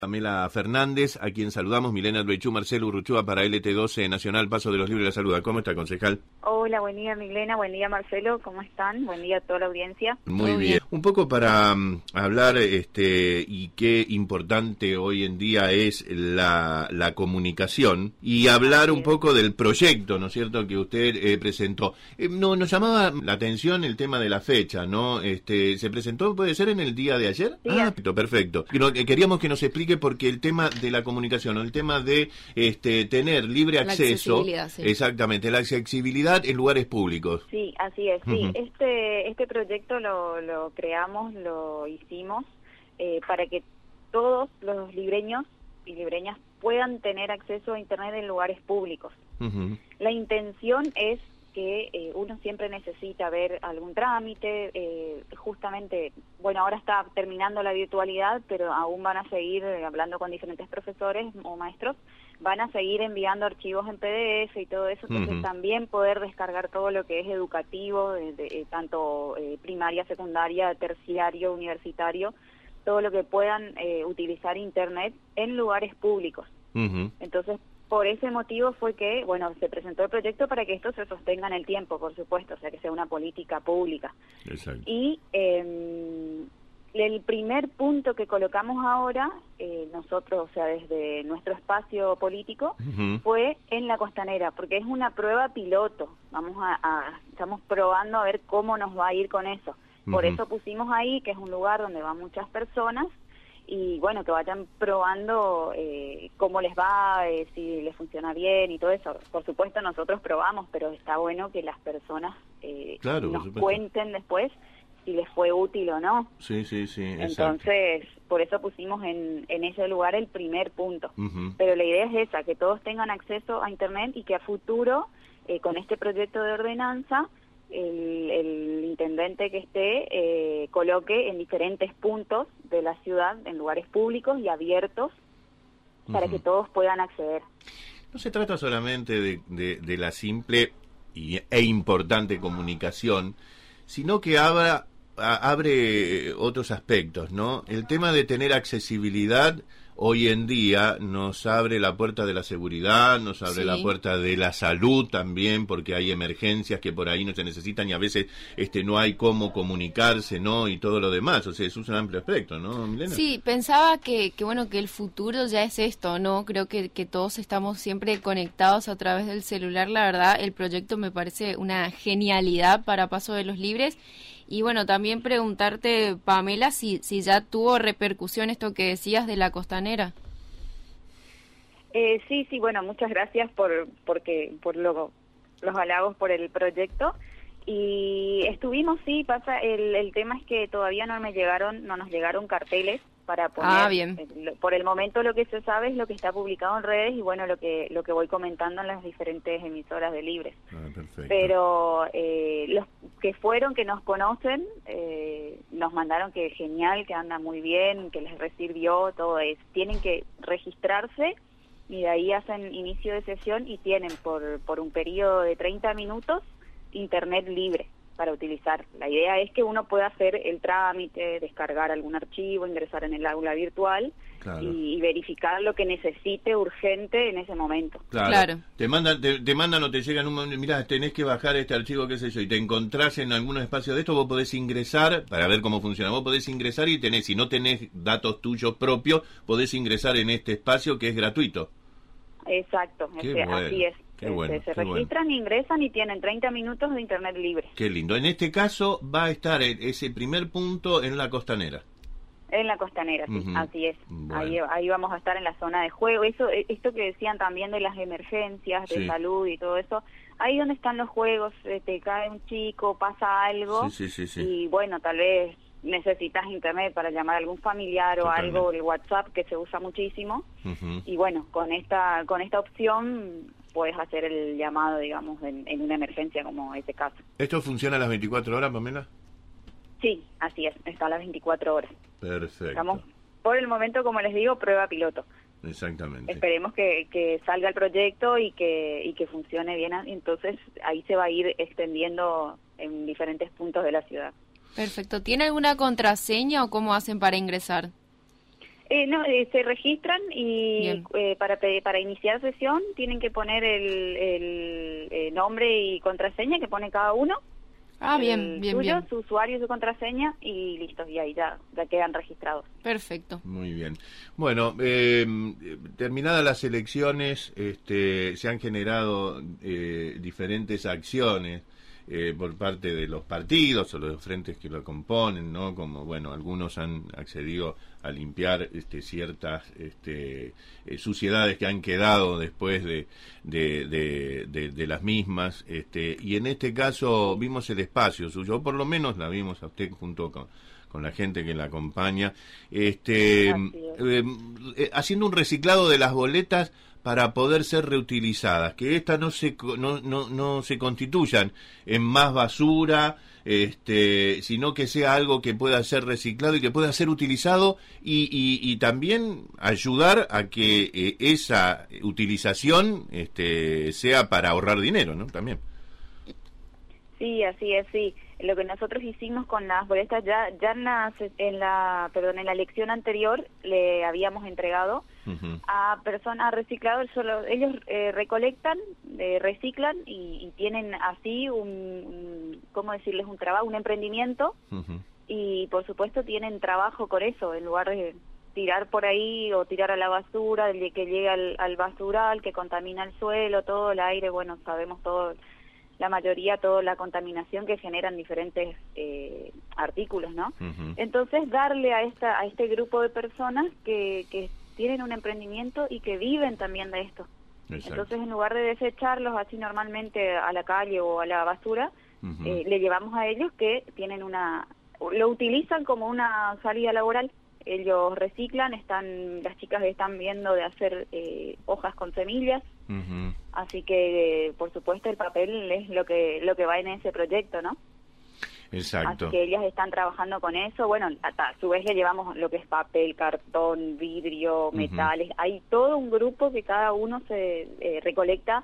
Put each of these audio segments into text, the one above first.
Pamela Fernández, a quien saludamos, Milena Albechú, Marcelo Urruchúa para LT12 Nacional, Paso de los Libres, la saluda. ¿Cómo está, concejal? Hola, buen día Milena, buen día Marcelo, ¿cómo están? Buen día a toda la audiencia. Muy bien. Un poco para hablar y qué importante hoy en día es la comunicación y hablar un poco del proyecto, ¿no es cierto?, que usted presentó. Nos llamaba la atención el tema de la fecha, ¿no? ¿Se presentó, puede ser, en el día de ayer? Sí. Perfecto. Queríamos que nos explique porque el tema de la comunicación, el tema de tener libre acceso, sí. Exactamente, la accesibilidad en lugares públicos. Sí, así es. Sí, este proyecto lo creamos, lo hicimos para que todos los libreños y libreñas puedan tener acceso a Internet en lugares públicos. La intención es que uno siempre necesita ver algún trámite, justamente, bueno, ahora está terminando la virtualidad, pero aún van a seguir hablando con diferentes profesores o maestros, van a seguir enviando archivos en PDF y todo eso, entonces también poder descargar todo lo que es educativo, tanto primaria, secundaria, terciario, universitario, todo lo que puedan utilizar Internet en lugares públicos. Entonces, por ese motivo fue que, bueno, se presentó el proyecto para que esto se sostenga en el tiempo, por supuesto, o sea, que sea una política pública. Exacto. Y el primer punto que colocamos ahora, nosotros, o sea, desde nuestro espacio político, fue en la Costanera, porque es una prueba piloto. Estamos probando a ver cómo nos va a ir con eso. Por eso pusimos ahí, que es un lugar donde van muchas personas, y bueno, que vayan probando cómo les va, si les funciona bien y todo eso. Por supuesto nosotros probamos, pero está bueno que las personas nos cuenten después si les fue útil o no. Sí, entonces, por eso pusimos en ese lugar el primer punto. Pero la idea es esa, que todos tengan acceso a Internet y que a futuro, con este proyecto de ordenanza, el intendente que esté coloque en diferentes puntos de la ciudad, en lugares públicos y abiertos, para que todos puedan acceder. No se trata solamente de la simple e importante comunicación, sino que abre otros aspectos, ¿no? El tema de tener accesibilidad hoy en día nos abre la puerta de la seguridad, nos abre la puerta de la salud también, porque hay emergencias que por ahí no se necesitan y a veces no hay cómo comunicarse, ¿no? Y todo lo demás, o sea, es un amplio aspecto, ¿no, Milena? Sí, pensaba que bueno, que el futuro ya es esto, ¿no? Creo que todos estamos siempre conectados a través del celular. La verdad, el proyecto me parece una genialidad para Paso de los Libres. Y bueno, también preguntarte, Pamela, si ya tuvo repercusión esto que decías de la Costanera. Sí, bueno, muchas gracias por los halagos por el proyecto. Y estuvimos, el tema es que todavía no nos llegaron carteles para poner. Bien. Por el momento lo que se sabe es lo que está publicado en redes y bueno, lo que voy comentando en las diferentes emisoras de Libres. Perfecto. Pero los que nos conocen, nos mandaron que genial, que anda muy bien, que les sirvió, todo eso. Tienen que registrarse y de ahí hacen inicio de sesión y tienen por un periodo de 30 minutos Internet libre para utilizar. La idea es que uno pueda hacer el trámite, descargar algún archivo, ingresar en el aula virtual y verificar lo que necesite urgente en ese momento. Claro. Te mandan o te llegan un momento, mirá, tenés que bajar este archivo, qué sé yo, y te encontrás en algunos espacios de esto, vos podés ingresar, para ver cómo funciona, vos podés ingresar y si no tenés datos tuyos propios, podés ingresar en este espacio que es gratuito. Exacto, así es. Se registran, ingresan y tienen 30 minutos de Internet libre. Qué lindo. En este caso va a estar ese primer punto en la Costanera. En la Costanera, sí, así es. Bueno. Ahí vamos a estar en la zona de juego. Esto que decían también de las emergencias de salud y todo eso, ahí donde están los juegos, te cae un chico, pasa algo, y bueno, tal vez necesitas Internet para llamar a algún familiar o algo, el WhatsApp que se usa muchísimo, y bueno, con esta opción puedes hacer el llamado, digamos, en una emergencia como ese caso. ¿Esto funciona a las 24 horas, Pamela? Sí, así es, está a las 24 horas. Perfecto. Estamos, por el momento, como les digo, prueba piloto. Exactamente. Esperemos que salga el proyecto y que funcione bien, entonces ahí se va a ir extendiendo en diferentes puntos de la ciudad. Perfecto. ¿Tiene alguna contraseña o cómo hacen para ingresar? No, se registran y para iniciar sesión tienen que poner el nombre y contraseña que pone cada uno. Bien. Su usuario y su contraseña y listo, y ahí ya quedan registrados. Perfecto. Muy bien. Bueno, terminadas las elecciones, se han generado diferentes acciones por parte de los partidos o los frentes que lo componen, ¿no? Como, bueno, algunos han accedido a limpiar ciertas suciedades que han quedado después de las mismas, y en este caso vimos el espacio suyo, o por lo menos la vimos a usted junto con la gente que la acompaña, haciendo un reciclado de las boletas para poder ser reutilizadas, que estas no se constituyan en más basura, sino que sea algo que pueda ser reciclado y que pueda ser utilizado y también ayudar a que esa utilización sea para ahorrar dinero, ¿no? También. Sí, así es, sí. Lo que nosotros hicimos con las boletas ya en la elección anterior le habíamos entregado a personas reciclados, ellos recolectan, reciclan y tienen así ¿cómo decirles? Un trabajo, un emprendimiento, y por supuesto tienen trabajo con eso, en lugar de tirar por ahí o tirar a la basura, que llegue al basural, que contamina el suelo, todo el aire, bueno, sabemos todo, la mayoría, toda la contaminación que generan diferentes artículos, ¿no? Entonces, darle a este grupo de personas que tienen un emprendimiento y que viven también de esto. Exacto. Entonces, en lugar de desecharlos así normalmente a la calle o a la basura, le llevamos a ellos que tienen lo utilizan como una salida laboral. Ellos reciclan, las chicas están viendo de hacer hojas con semillas, así que por supuesto el papel es lo que va en ese proyecto, ¿no? Exacto. Así que ellas están trabajando con eso. Bueno, a su vez le llevamos lo que es papel, cartón, vidrio, metales. Hay todo un grupo que cada uno se recolecta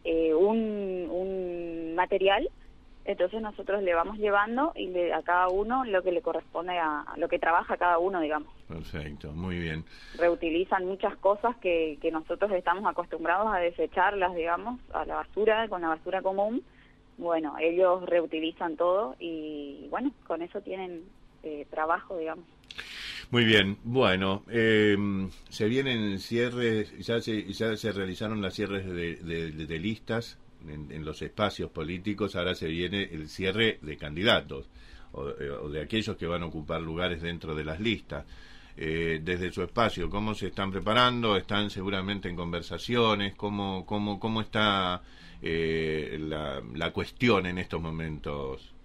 un material. Entonces nosotros le vamos llevando y a cada uno lo que le corresponde a lo que trabaja cada uno, digamos. Perfecto, muy bien. Reutilizan muchas cosas que nosotros estamos acostumbrados a desecharlas, digamos, a la basura, con la basura común. Bueno, ellos reutilizan todo y bueno, con eso tienen trabajo, digamos. Muy bien, bueno, se vienen cierres, ya se realizaron las cierres de listas en los espacios políticos, ahora se viene el cierre de candidatos o de aquellos que van a ocupar lugares dentro de las listas. Desde su espacio, ¿cómo se están preparando? ¿Están seguramente en conversaciones? ¿Cómo está la cuestión en estos momentos?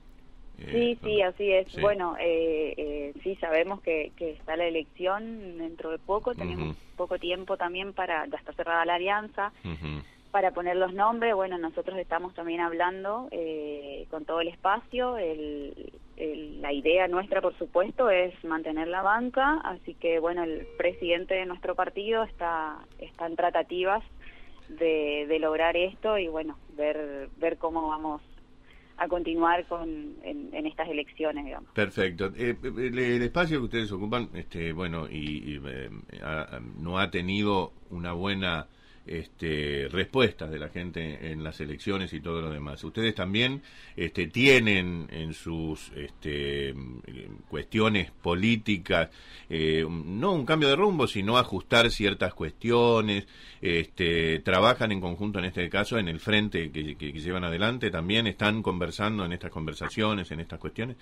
Sí, así es. Sí. Bueno, sí, sabemos que está la elección dentro de poco, tenemos poco tiempo también ya está cerrada la alianza, para poner los nombres. Bueno, nosotros estamos también hablando con todo el espacio. La idea nuestra, por supuesto, es mantener la banca, así que, bueno, el presidente de nuestro partido está en tratativas de lograr esto y, bueno, ver cómo vamos a continuar en estas elecciones, digamos. Perfecto. El espacio que ustedes ocupan, bueno, no ha tenido una buena respuesta de la gente en las elecciones y todo lo demás. Ustedes también tienen en sus cuestiones políticas no un cambio de rumbo, sino ajustar ciertas cuestiones. Trabajan en conjunto, en este caso, en el frente que llevan adelante. También están conversando en estas conversaciones, en estas cuestiones.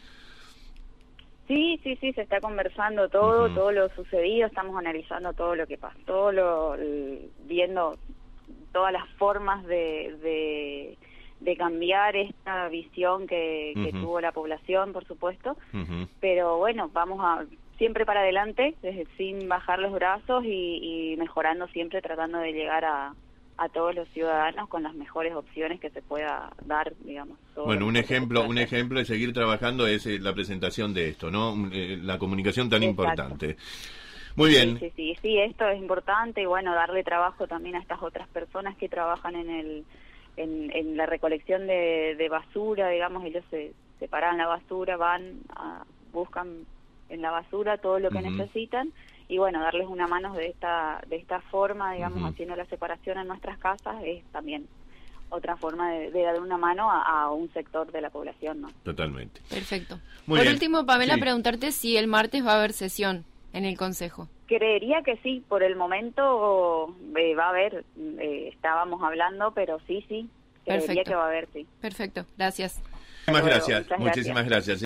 Sí, se está conversando todo lo sucedido, estamos analizando todo lo que pasó, viendo todas las formas de cambiar esta visión que tuvo la población, por supuesto, pero bueno, vamos siempre para adelante, sin bajar los brazos y mejorando siempre, tratando de llegar a todos los ciudadanos con las mejores opciones que se pueda dar, digamos. Bueno, un ejemplo de seguir trabajando es la presentación de esto, ¿no? La comunicación tan importante. Muy bien. Sí, esto es importante y, bueno, darle trabajo también a estas otras personas que trabajan en la recolección de basura, digamos. Ellos se separan la basura, buscan en la basura todo lo que necesitan y bueno, darles una mano de esta forma, digamos, haciendo la separación en nuestras casas, es también otra forma de dar una mano a un sector de la población, ¿no? Totalmente. Perfecto. Muy Por bien. último, Pamela, Sí. preguntarte si el martes va a haber sesión en el Consejo. Creería que sí, por el momento va a haber, estábamos hablando, pero sí, creería Perfecto. que va a haber, sí. Perfecto, gracias. Muchísimas gracias. Muchas Muchísimas gracias.